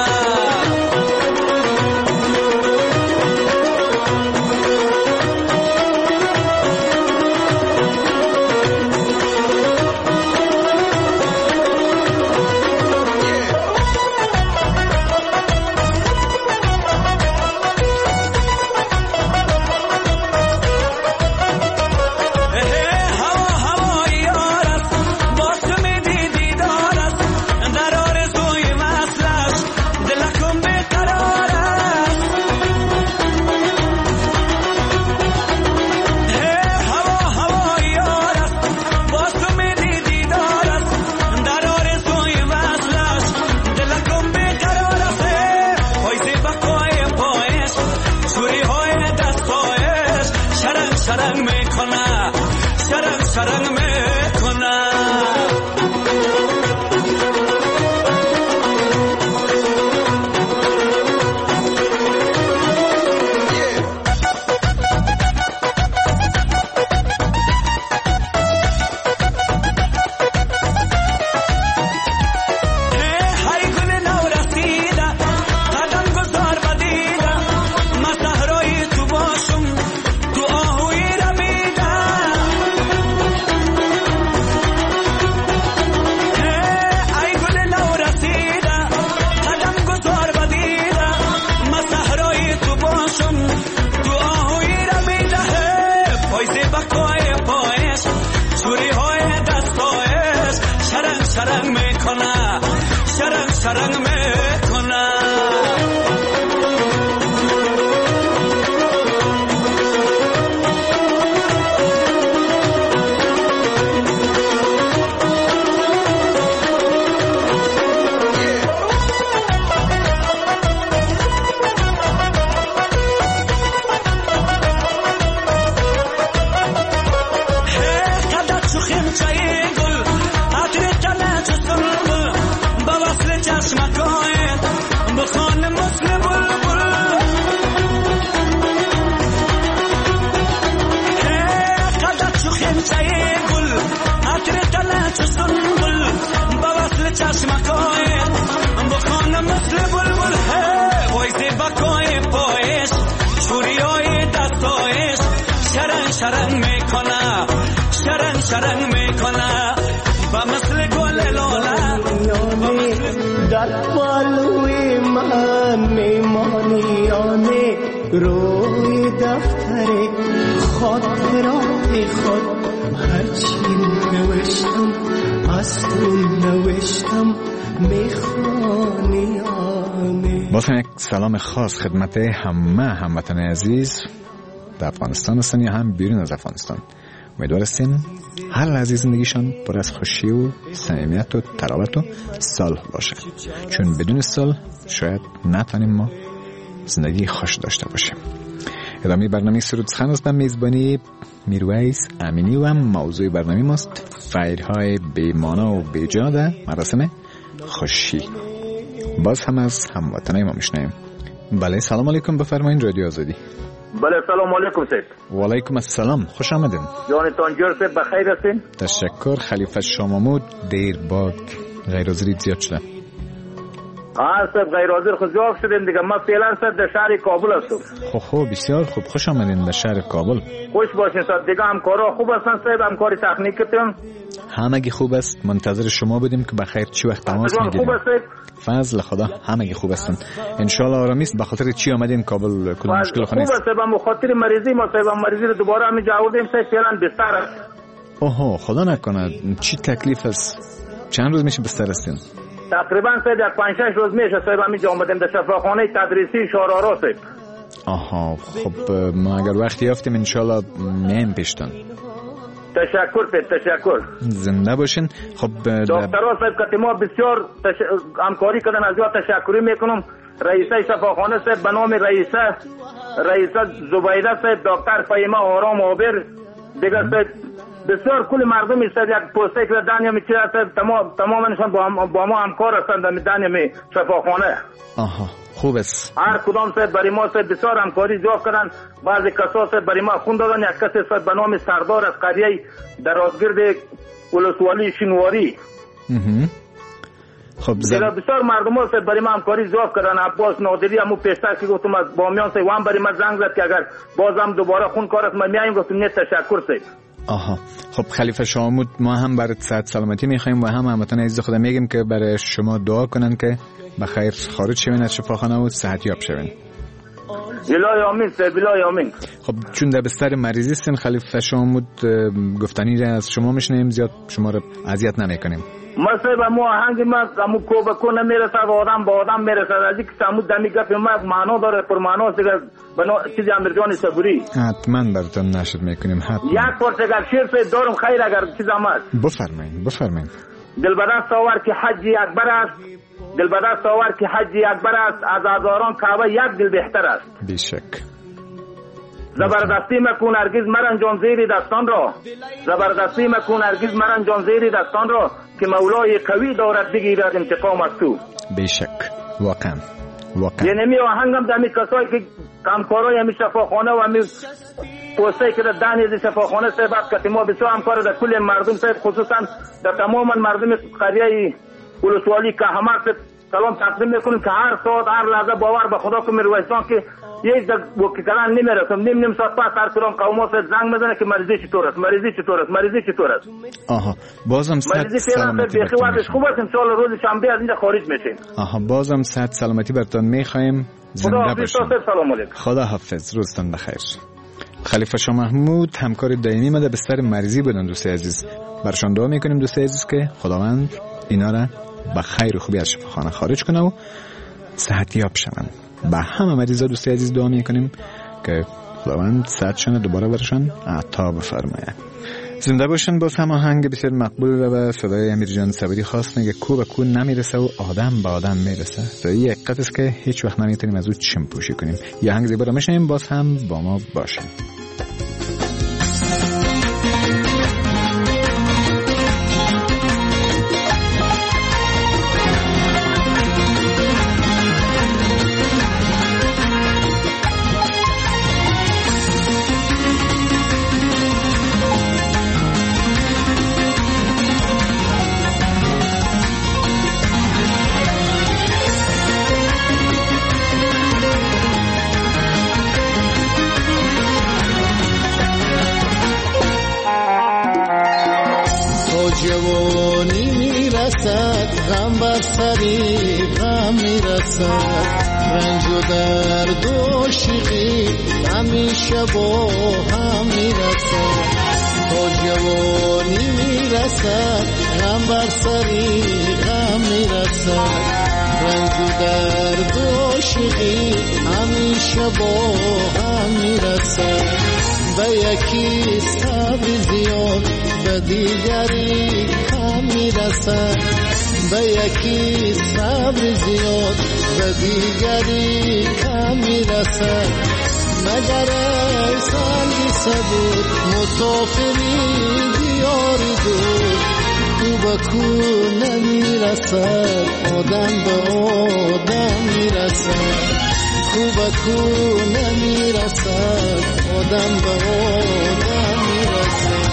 شرنگ میکنه شرنگ شرنگ میکنه با مثل گل لاله در بالوی من میمانیانه روی دفتر خاطرات خود هرچی نوشتم از تو نوشتم میخوانیانه. باز یک سلام خاص خدمت همه هموطن عزیز در افغانستان هستن یا هم بیرون از افغانستان. امیدوار هستیم هر لحظه زندگیشان پر از خوشی و صمیمیت و تراوت و صلح باشه، چون بدون صلح شاید نتونیم ما زندگی خوش داشته باشیم. ادامه برنامه سرود سخن است به میزبانی میرویس امینی و موضوع برنامه ماست فیرهای بی‌مانا و بی‌جا در مراسم خوشی. باز هم از هموطنای ما میشنیم. بله، سلام علیکم، بفرمایید. رادیو آزادی. بله سلام علیکم سید. و علیکم السلام، خوش آمدین. جانتان جور سید، بخیر هستین؟ تشکر. خلیفه شامامود دیر باد غیر حاضری زیاد شده. سید غیر حاضر خود جواب شدیم دیگه. من فعلا سید در شهر کابل هستم. خوب بسیار خوب، خوش آمدین در شهر کابل. خوش باشین سید. دیگه همکارا خوب هستن سید؟ همکاری تکنیکتون همگی خوب است. منتظر شما بودیم که بخیر چی وقت تماس میگیریم. خوب است فضل خدا همگی خوب هستن ان شاء الله. آرامی است. به خاطر چی آمدین کابل؟ کدوم مشکل خونه است؟ خوب است به خاطر مریضی ما سید. مریضی رو دوباره همینجا آوردیم سید. فعلا بستر است. اوه خدا نکنه. چی تکلیف است؟ چند روز میشه بستر هستین؟ تقریبا سید 5-6 روز میشه سید. همینجا اومدیم در شفاخانه تدریسی شارارا سید. خب ما اگر وقتی یافتیم ان شاء الله میایم پیشتون. تشکر سید، تشکر. زنده باشین. خب دکترها صاحب که ما بسیار همکاری کردن، از یاد تشکری میکنم. رئیسه شفاخانه صاحب به نام رئیسه زبیده صاحب، دکتر فهیمه آرام آبر دیگه صاحب، بسیار کل مردم است. یک پوسته که دنیا می چیه صاحب، تمامشان با ما همکار هستند در دنیا شفاخانه. خوب است. هر کدام صاحب برای ما صاحب بسیار همکاری جواب کردن. بعضی کسا صاحب برای ما خون دادن. یک کسی صاحب به نام سردار از قریه درازگرد ولسوالی شینواری. خب بسیار مردم ها صاحب برای ما همکاری جواب کردن. عباس نادری همو پیشتر که گفتم از بامیان صاحب هم برای ما زنگ زد که اگر بازم دوباره خون کار است ما میایم. گفتم نه تشکر صاحب. خب خلیفه شامامود ما هم برای صحت سلامتی میخوایم و هم هموطنان عزیز خدا میگیم که برای شما دعا کنن که بخیر خارج شوین از شفاخانه و صحت یاب شوین. الهی آمین صاحب، الهی آمین. خب چون در بستر مریضی هستین خلیفه شامامود گفتنی از شما میشنیم، زیاد شما رو اذیت نمیکنیم. ما صاحب مو آهنگ ما همو کوبکو نمیرسد و آدم با آدم میرسد. از اینکه سمود دمی گفت ما معنا داره، پر معنا دیگه بنا چیزی امیرجان صبوری حتما براتون نشد میکنیم. حتما یک پرسه اگر شیر صاحب دارم خیر اگر چیز آمد بفرمایید. دلبدر سوار که حجی اکبر است، دلبدر سوار که حجی اکبر است، از هزاران کعبه یک دل بهتر است. بیشک. زبردستی مکن هرگز مرنجان زیر دستان را، زبردستی مکن هرگز مرنجان زیر دستان را، که مولای قوی دارد بگیرد انتقام از تو. بیشک. واقعا یعنی می آهنگم دمی کسایی که همکارای همی شفاخانه و همی پوسته که در دنیز شفاخانه صاحب که ما بسیار همکار در کل مردم صاحب، خصوصا در تمام مردم قریه ولسوالی که همه سلام تقدیم میکنیم که هر ساعت هر لحظه باور به خدا که میرویستان که یک وقتی کلان نمیرسم نیم ساعت پس هر کدام قوم ها زنگ میزنه که مریضی چطور است. بازم صحت سلامتی براتون خوب است. ان شاء الله روز شنبه از اینجا خارج میشیم. بازم صحت سلامتی براتون میخوایم. زنده باشین. سلام علیکم. خدا حافظ. روزتون بخیر. خلیفه شامامود همکار دائمی ما در بستر مریضی بودن. دوستای عزیز برشان دعا میکنیم دوستای عزیز که خداوند اینا را با خیر و خوبی از شفاخانه خارج کنه و صحت یاب شون. با همه مریضا دوستای عزیز دعا میکنیم که خداوند صحتشون دوباره برشان عطا بفرماید. زنده باشن. باز هم آهنگ بسیار مقبول و صدای امیرجان صبری خواست میگه کو به کو نمیرسه و آدم به آدم میرسه. صدای یک قطعه است که هیچ وقت نمیتونیم از او چشم پوشی کنیم. یه آهنگ زیبا رو میشنیم. باز هم با ما باشین. جوانی میرسد غم بر سری غم میرسد، رنج و درد و شیقی همیشه با هم میرسد. تا جوانی میرسد غم بر سری غم میرسد، رنج و درد و شیقی همیشه با هم میرسد. به یکی صبر زیاد به دیگری کم میرسد، به یکی صبر زیاد به دیگری کم میرسد. مگر ای سنگی صبور مسافری دیاری دور، کو به کو نمیرسد آدم به آدم میرسد، کو به کو نمیرسد آدم به آدم میرسد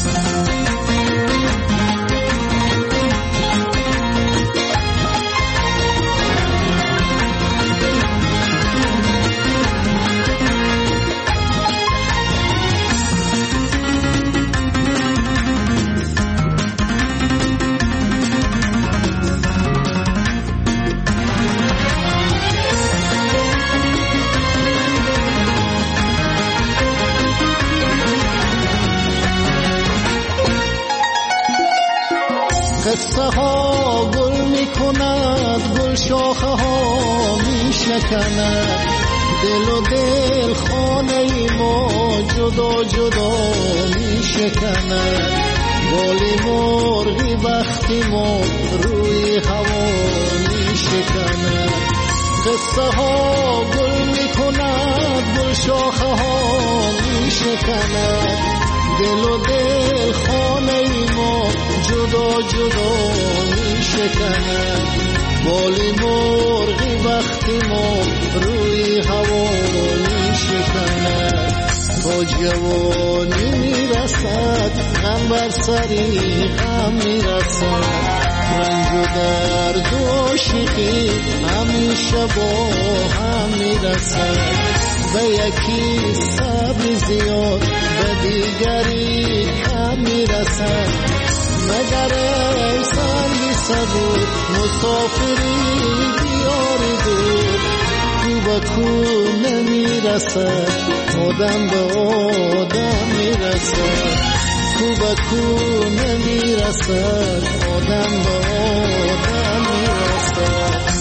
قصه ها گل می کند گل شاخه ها می شکند دل و دل خانه ما جدا جدا می شکند بالی مرغی وقتی ما روی هوا می شکند قصه ها گل می کند گل شاخه ها می شکند دل و دل خانه ما جدا جدا می شکند بالی مرغی وقتی ما روی هوا می شکند تا جوانی می رسد غم بر سری غم می رسد رنج و درد و عاشقی همیشه با هم می رسد به یکی صبر زیاد به دیگری کم می رسد مگر ای سنگی صبور مسافری دیار دور کو به کو نمی رسد آدم به آدم می رسد کو به کو نمی رسد آدم به آدم می رسد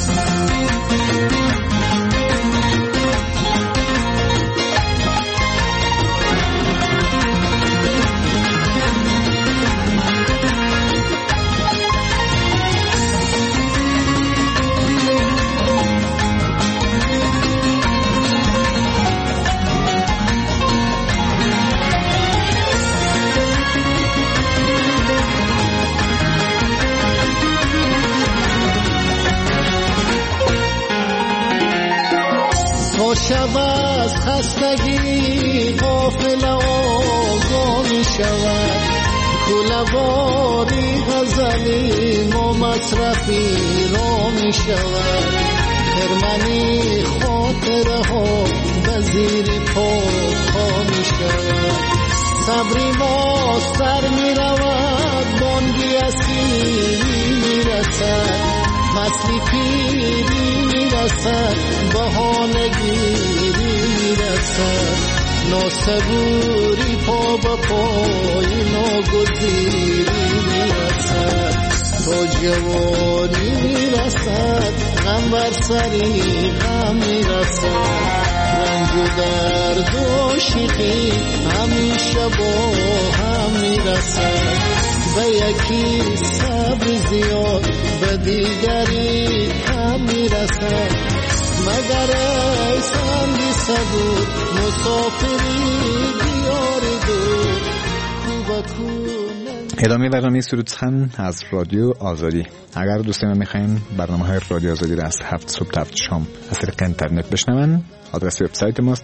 شب از خستگی غافل آگاه می شود کوله‌واری غزلی ما مصرفی را می شود خرمنی خاطره ها به زیر پا می شود صبری ما سر می رود بانگی اسیری می رسد فصلی پیری می رسد بهانه گیری می رسد ناصبوری پا با پای ناگزیری می رسد تا جوانی می رسد غم بر سری غم می رسد رنج و درد و عاشقی همیشه با هم می رسد به یکی صبر زیاد به دیگری کم می رسد مگر ای سنگی صبور مسافری دیار دور کو به کو. ادامه برنامه سرود سخن از رادیو آزادی. اگر دوستان میخواین برنامه‌های رادیو آزادی را از 7 صبح تا 7 شام از طریق اینترنت بشنون آدرس وبسایت ماست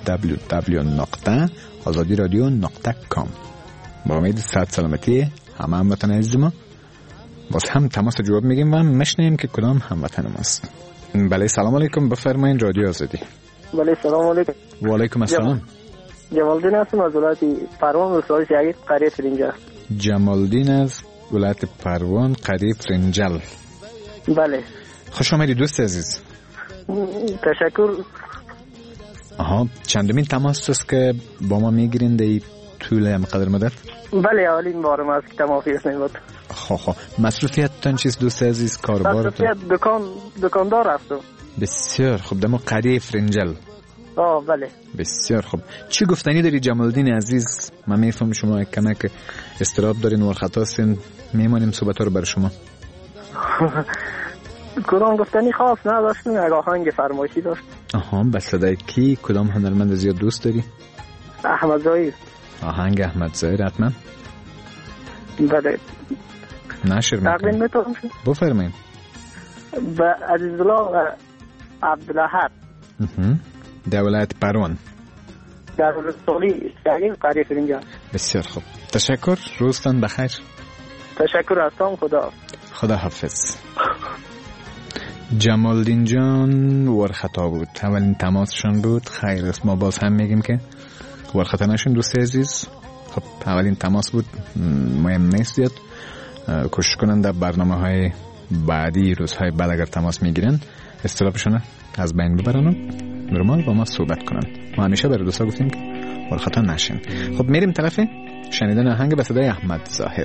www.azadiradio.com. با امید صحت سلامتی همه هموطن عزیز ما باز هم تماس جواب میگیم و میشنیم که کدام هموطن ماست. بله سلام علیکم بفرمایید رادیو آزادی. بله سلام علیکم. و علیکم السلام. جمالدین هستم از ولایت پروان ولسوالی شهید قریه فرنجل. جمالدین از ولایت پروان قریه فرنجل. بله خوش آمدید دوست عزیز. تشکر. آها چندمین تماس است که با ما میگیرین در طول همقدر مدت؟ بله اولین بارم است که تماسی است نمید. خب مسئولیتتان چیست دوست عزیز؟ کاربارتان؟ مسئولیت دکاندار هستم. بسیار خوب. دم قریه فرنجل. بله بسیار خوب. چی گفتنی داری جمالدین عزیز؟ من میفهم شما کمک استراب دارین و خطا هستین، میمانیم صحبت رو بر شما. کدام گفتنی خاص نداشتیم، یک آهنگ فرمایشی داشت. آها به صدای کی؟ کدام هنرمند زیاد دوست داری؟ احمد ظاهر. آهنگ احمد ظاهر حتما. بله نشر تقدیم میتونم بفرمایید. به عزیزالله عبدالاحد. در ولایت پروان. در ولسوالی سیاگین قریه اینجا. بسیار خوب. تشکر. روزتان بخیر. تشکر هستم. خدا حافظ. جمالدین جان ورخطا بود. اولین تماسشان بود. خیر است، ما باز هم میگیم که ورخطا نشون دوست عزیز. خب اولین تماس بود، مهم نیست زیاد. کوشش کنن در برنامه‌های بعدی روزهای بعد اگر تماس میگیرن استرابشون از بین ببرن و نرمال با ما صحبت کنن. ما همیشه برای دوستا گفتیم که ورخطا نشین. خب میریم طرف شنیدن آهنگ به صدای احمد ظاهر.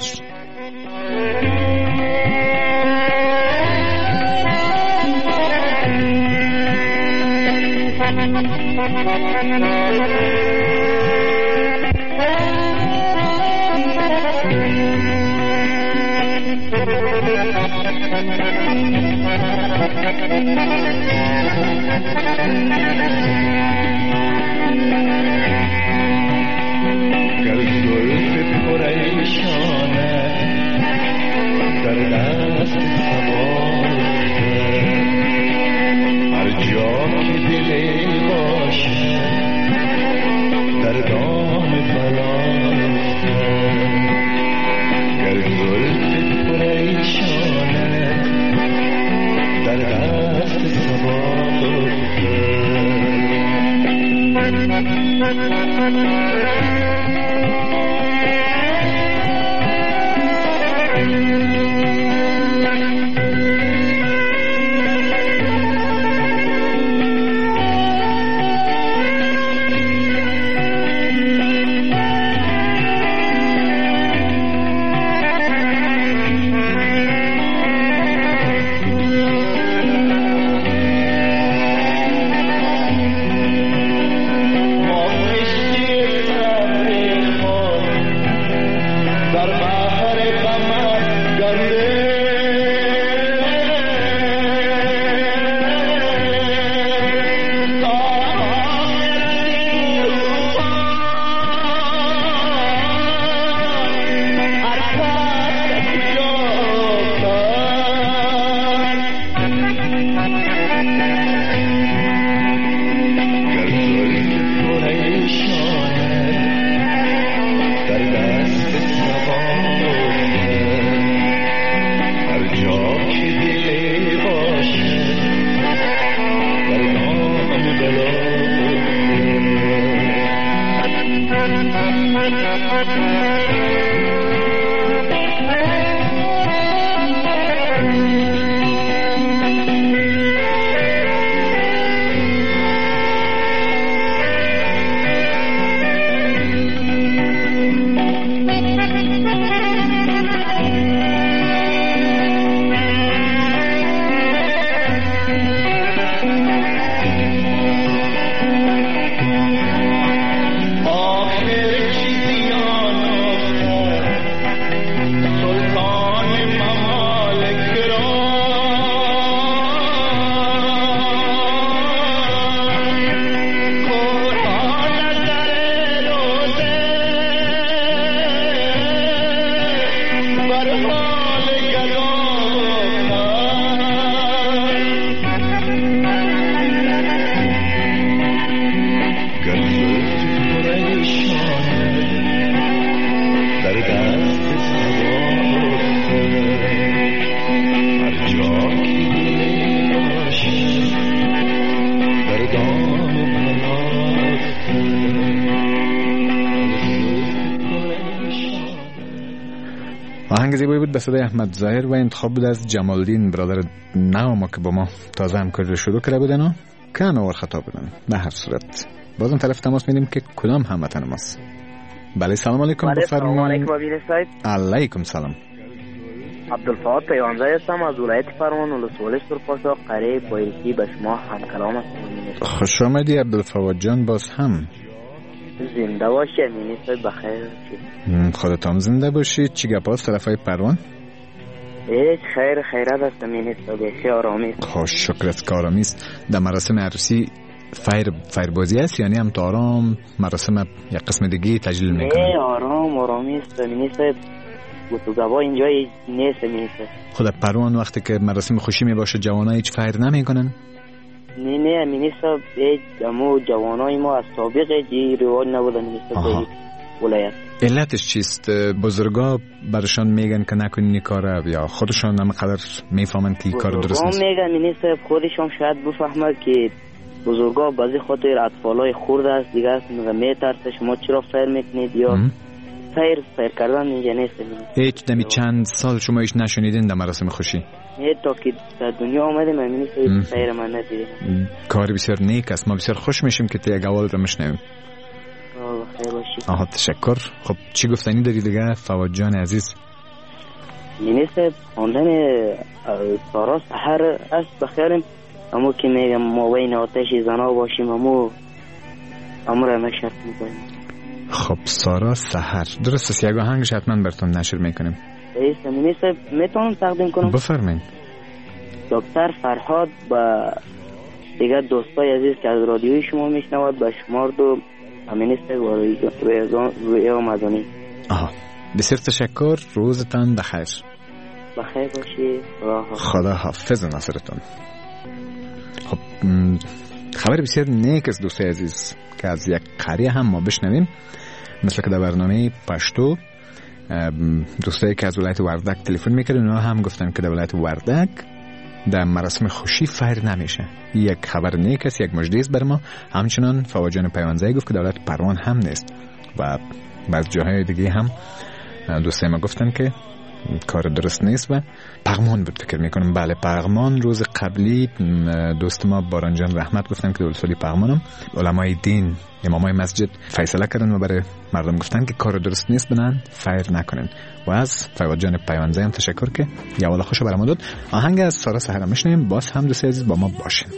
آهنگ زیبایی بود به صدای احمد ظاهر و انتخاب بود از جمالدین برادر نوما که با ما تازه همکاری رو شروع کرده بودن و کم اور خطا بودن. به هر صورت بازم طرف تماس میدیم که کدام هموطن ماست. بله سلام علیکم. بفرمایید. علیکم سلام. عبدالفات پیوانزه هستم از ولایت پروان ولسوالی سرپاسا قریه پایکی به شما همکلام هستم. خوش آمدی عبدالفواد جان. باز هم زنده باشی امینی صاحب بخیر. خودتان زنده باشید. چی گپ هست طرفای پروان؟ هیچ خیرت است امینی صاحب. خیلی آرامی است. خوش شکر است که آرامی است. در مراسم عروسی فیربازی است یعنی هم تو آرام مراسم یک قسم دیگه تجلیل میکنن؟ نه آرامی است امینی صاحب. گفتگوها اینجا نیست امینی صاحب. خود پروان وقتی که مراسم خوشی می باشه جوانها هیچ فیر نمیکنن؟ نه مینیسا امو جوانای ما از سابق جی رواج نبودن مینیسا ولایت. علتش چیست؟ بزرگا برشان میگن که نکنین این کاره یا خودشان هم قدر میفهمن که این کار درست نیست؟ میگن مینیسا خودشان شاید بفهمه که بزرگا بعضی خاطر اطفالای خورده است دیگه است میترسه شما چرا فیر میکنید یا فیر کردن اینجا نیست. هیچ دمی چند سال شما ایش نشنیدین در مراسم خوشی؟ نه تا که در دنیا آمده من مینیسا فیر من ندیدم. کاری بسیار نیک است. ما بسیار خوش میشیم که یک اول رو میشنویم. خیر باشید. آها تشکر. خب چی گفتنی داری دیگه فواد جان عزیز؟ مینیسا خواندن سارا سحر است بخیرم امو که میگم ما بین آتش زنا باشیم امو را نشر میکنیم. خب سارا سحر درست است. یک آهنگش حتما براتون نشر میکنیم. ایسا مینیسا میتونم تقدیم کنم؟ بفرمایید. دکتر فرهاد و دیگر دوستای عزیز که از رادیوی شما میشنواد به شمار دو مینیسا روی آمدانی. آها بسیار تشکر. روزتان بخیر. بخیر باشی. خدا حافظ ناصرتون. خب خبر بسیار نیک از دوستای عزیز که از یک قریه هم ما بشنویم. مثل که در برنامه پشتو دوستایی که از ولایت وردک تلفن میکردن اونا هم گفتن که در ولایت وردک در مراسم خوشی فیر نمیشه. یک خبر نیک است، یک مژده است بر ما. همچنان فواد جان پیوانزایی گفت که در ولایت پروان هم نیست و بعض جاهای دیگه هم دوستای ما گفتن که کار درست نیست. و پغمان بود فکر میکنم. بله پغمان روز قبلی دوست ما بارانجان رحمت گفتن که دولت سالی پغمانم علمای دین امامای مسجد فیصله کردن و برای مردم گفتن که کار درست نیست بنان فیر نکنن. و از فواد جان پیوانزایی هم تشکر که یا والا خوشو برام داد. آهنگ از سارا سحر میشنیم. باز هم دوستای عزیز با ما باشین.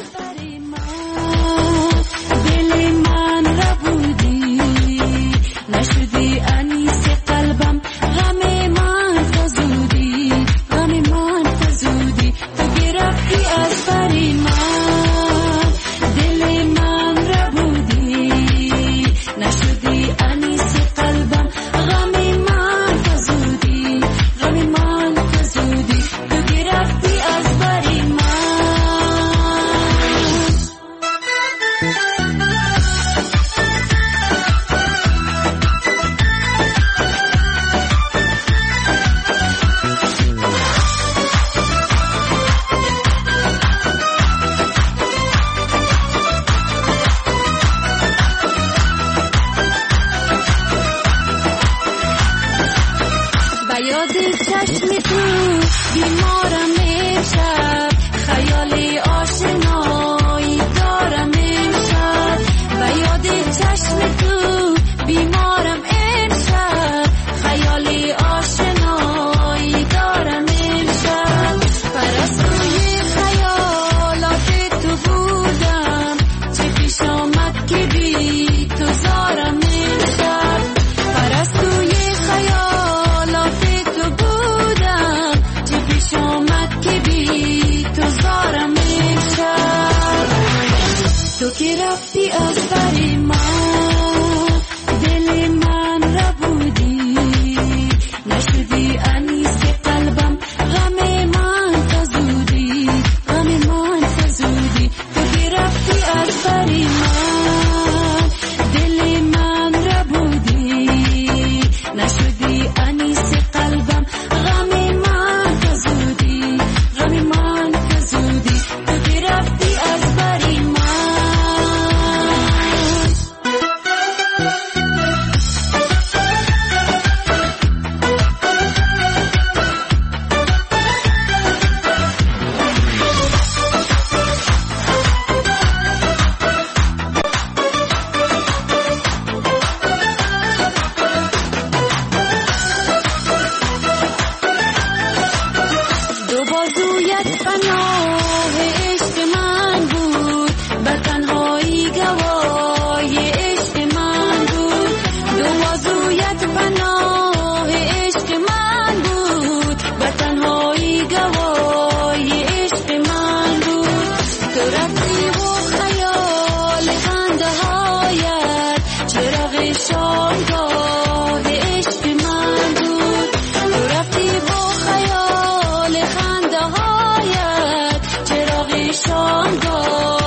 شامگاه عشق من بود، تو رفتی با خیال خنده هایت چراغ شامگاه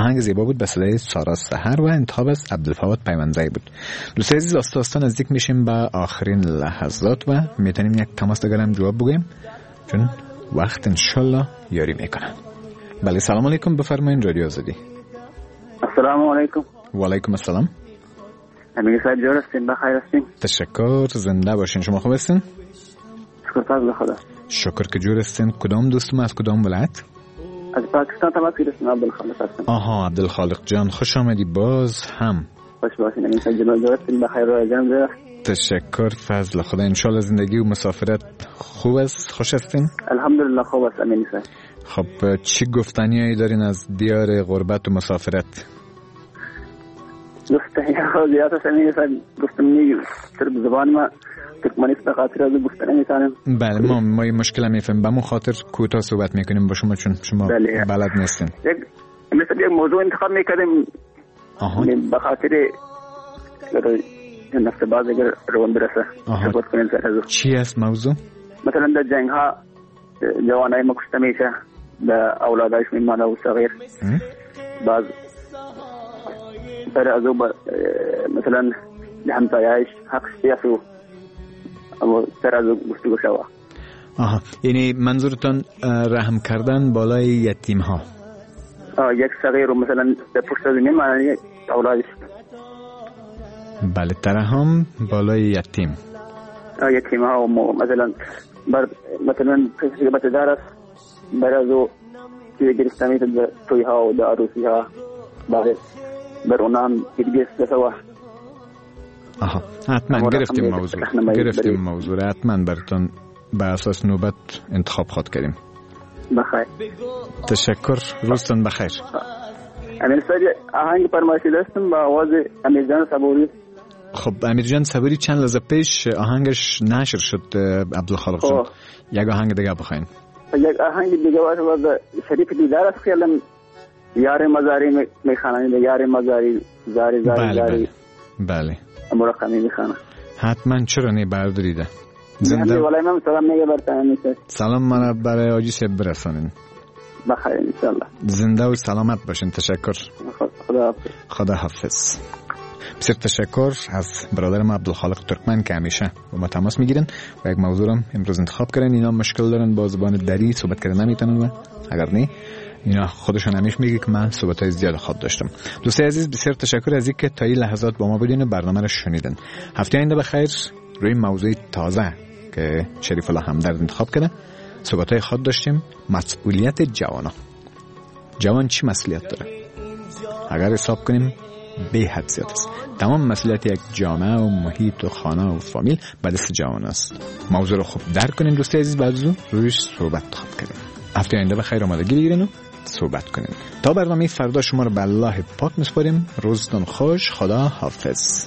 آهنگ زیبا بود به صدای سارا سحر و انتخاب از عبدالفواد پیوندزئی بود. دوستان عزیز آستا نزدیک میشیم به آخرین لحظات و میتونیم یک تماس دیگرم جواب بگیم چون وقت انشالله یاری میکنه. بله سلام علیکم، بفرمایید رادیو آزادی. السلام علیکم. و علیکم السلام. امیر صاحب جور هستین؟ بخیر هستین؟ تشکر، زنده باشین. شما خوب هستین؟ شکر فضل خدا. شکر که جور هستین. کدام دوستم از کدام ولایت؟ از پاکستان تماس گرفتم. عبدالخالق هستم. آها عبدالخالق جان، خوش آمدی باز هم. خوش باشین. امیر صاحب جور هستین؟ بخیر رایگان. تشکر فضل خدا. انشالله زندگی و مسافرت خوب است؟ خوش هستین؟ الحمدلله خوب است امیر صاحب. خب چی گفتنیایی دارین از دیار غربت و مسافرت؟ گفتنی زیاد است امیر صاحب. گفتم نیست زبان ما ترکمنی است، بخاطر از گفتن نمیتونم. بله ما این مشکل میفهمیم، به خاطر کوتاه صحبت میکنیم با شما چون شما بلد نیستین. مثلا یک موضوع انتخاب میکردیم بخاطر نفت باز اگر روان برسه صحبت کنیم سر. چی است موضوع؟ مثلا در جنگ ها جوانای ما کشته میشه، در اولادایش میمانه و صغیر. بعض سر از او مثلا همسایه‌اش حقش بیاسو اما سر از او گفتگو شوه. آها، یعنی منظورتان رحم کردن بالای یتیم ها؟ یک صغیر و مثلا در پشت از میمانه اولادش. بله، ترحم بالای یتیم. یتیم ها و مثلا پسیبت دار است برای او چیز گرفتمی در توی ها و در عروسی ها بر اونام گرگست بسوا. آها، حتما گرفتیم موضوع حتما براتون به اساس نوبت انتخاب خود کردیم. بخیر. تشکر، روزتون بخیر. امیر صاحب آهنگ فرمایشی داشتم با آواز امیرجان صبوری. خب امیرجان صبوری چند لحظه پیش آهنگش نشر شد عبدالخالق جان. یک آهنگ دیگه بخواین. یک آهنگ دیگه باشه شریف دیدار است خیالم یار مزاری میخوانند. یار مزاری زاری زاری زاری. بله مرقمی میخوانه. حتما چرا نه برداریده. زنده ولای من سلام میگه برتن. سلام من برای آجی سیب برسانین. بخیر انشالله. زنده و سلامت باشین. تشکر. خدا حافظ. بسیار تشکر از برادرم عبدالخالق ترکمن که همیشه با ما تماس میگیرن و یک موضوع هم امروز انتخاب کردن. اینا مشکل دارن با زبان دری صحبت کردن نمیتونن و اگر نه اینا خودشون همیشه میگه که من صحبتای زیاد خود داشتم. دوستای عزیز بسیار تشکر از اینکه تا این لحظات با ما بودین و برنامه رو شنیدن. هفته آینده بخیر روی موضوع تازه که شریف الله همدرد انتخاب کرده صحبتای خود داشتیم. مسئولیت جوان چی مسئولیت داره؟ اگر حساب کنیم به حد زیاد است. تمام مسئولیت یک جامعه و محیط و خانه و فامیل به دست جوان است. موضوع رو خوب درک کنین دوستای عزیز، بعد از اون رویش صحبت خوب کنیم. هفته آینده بخیر آمادگی بگیرین و صحبت کنیم. تا برنامه فردا شما رو به الله پاک میسپاریم. روزتون خوش. خدا حافظ.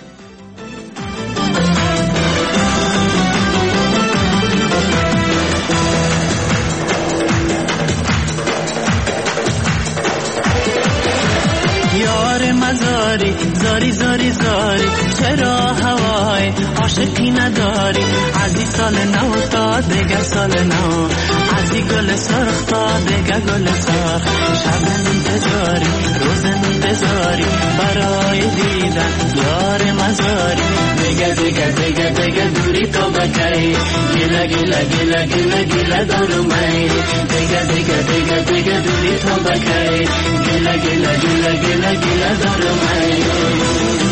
مزاری زاری زاری زاری چرا هوای عاشقی نداری؟ از این سال نو تا دیگر سال نو، از این گل سرخ تا دیگر گل سرخ. شب انتظاری روز انتظاری برای دیدن یار مزاری. دیگه دیگه دیگه دیگه دوری تو بکی گیله گیله گیله گیله گیله دارو می. دیگه دیگه دیگه دیگه دوری تو بکی گیله گیله گیله گیله گیله دارو می.